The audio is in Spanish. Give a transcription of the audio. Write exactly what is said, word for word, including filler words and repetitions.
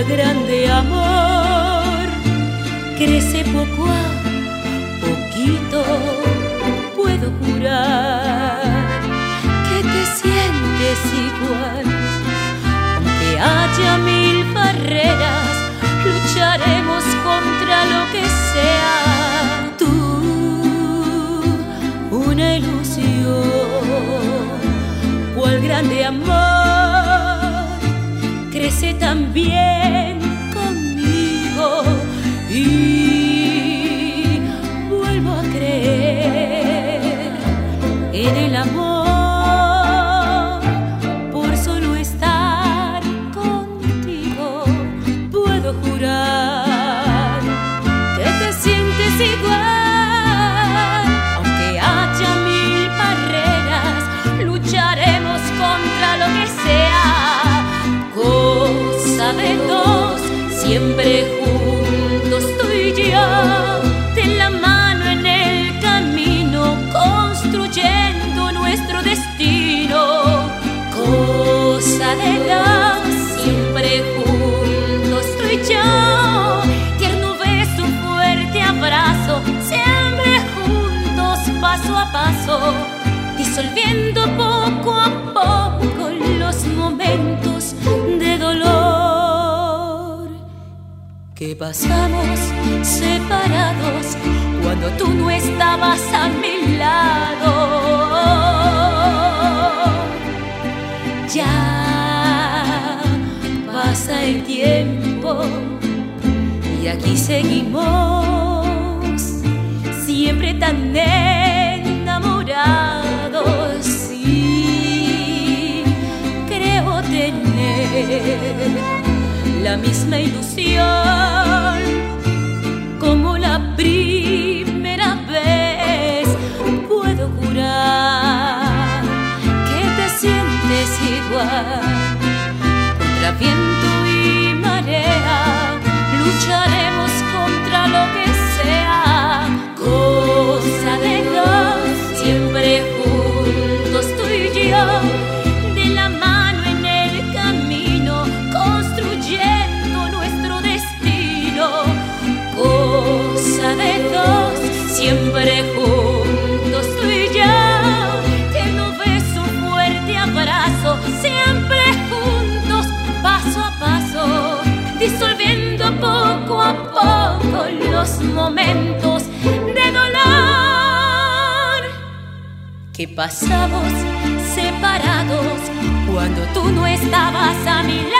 grande amor crece poco a poquito. Puedo jurar que te sientes igual, aunque haya mil barreras, lucharemos contra lo que sea. Tú, una ilusión, cual grande amor crece también conmigo, y vuelvo a creer en el amor por solo estar contigo. Puedo jurar que te sientes igual, aunque haya mil barreras, lucharemos contra lo que sea. Cosa de dos, siempre juntos tú y yo, de la mano en el camino, construyendo nuestro destino. Cosa de dos, siempre juntos tú y yo, tierno beso, fuerte abrazo, siempre juntos paso a paso, disolviendo poco a poco los momentos de dolor que pasamos separados cuando tú no estabas a mi lado. Ya pasa el tiempo y aquí seguimos, siempre tan enamorados. Sí, creo tener la misma ilusión como la primera vez. Puedo jurar que te sientes igual, contra viento y marea, lucharemos contra lo que sea. Cosa de dos, siempre juntos tú y yo, de la mano en el camino, construyendo nuestro destino. Cosa de dos, siempre juntos tú y yo, tierno beso, fuerte abrazo, siempre juntos paso a paso, disolviendo poco a poco los momentos de dolor que pasamos separados cuando tú no estabas a mi lado.